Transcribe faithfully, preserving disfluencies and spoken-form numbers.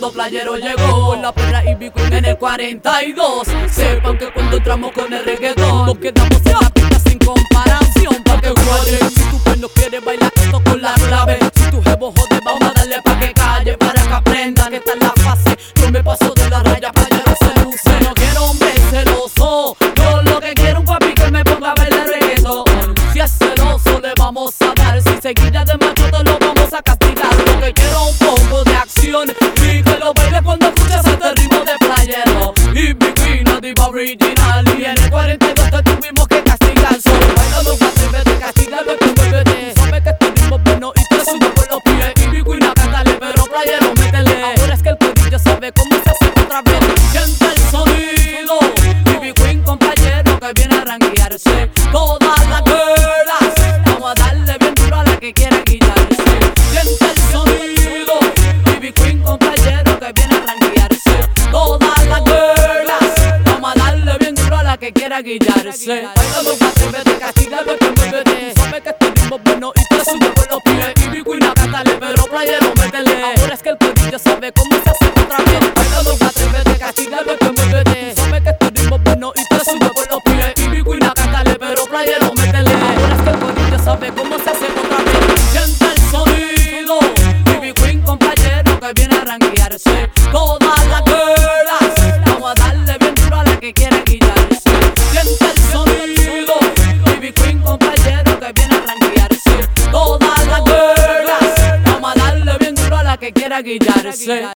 cuando Playero llegó con la perra y Big Queen en el cuarenta y dos. Sepan que cuando entramos con el reggaetón nos quedamos en la pista sin comparación. Pa' que guarde, si tu pues no quieres bailar esto con la clave. Si tu jevo jode, vamos a darle pa' que calle, para que aprendan que esta es la fase. Yo me paso de la raya, Playero se luce. No quiero hombre celoso, yo lo que quiero un papi que me ponga a bailar reggaetón. Si es celoso le vamos a dar, si seguida de machote lo vamos a castigar. Lo que quiero un poco de acción y que lo baile cuando escuches este ritmo de Playero y Big Queen, la diva original. Y en el cuarenta y dos te tuvimos que castigar. Solo bailando que atrévete, castigarlo que muévete. Sabes que este ritmo es bueno y te sube por los pies. Y Big Queen a cantarle, pero Playero métele. Ahora es que el corillo sabe cómo se hace otra vez. Siente el sonido y Big Queen con Playero que viene a ranquearse. Todas las girls, vamos a darle bien duro a la que quiera quitarse. Siente el sonido y Big Queen con Playero que viene a ranquearse. Todas las girls, vamos a darle bien duro a la que quiera guillarse. Bailando que atrévete, castigarlo que muévete. Sabes que este ritmo es bueno y te sube por los pies. Y Big Queen a cantarle, pero Playero métele. Ahora es que el corillo sabe cómo se hace otra vez. Bailando que atrévete, castigarlo que muévete. Sabes que este ritmo es bueno y te sube por los pies. Y Big Queen a cantarle, pero Playero métele. Ahora es que el corillo sabe cómo se hace otra vez. Siente el sonido y Big Queen con Playero que viene a ranquearse. Todas las girls, vamos a darle bien duro a la que quiere quitarse. Siente el sonido y Big Queen con Playero que viene a ranquearse. Todas las girls, vamos a darle bien duro a la que quiera guillarse.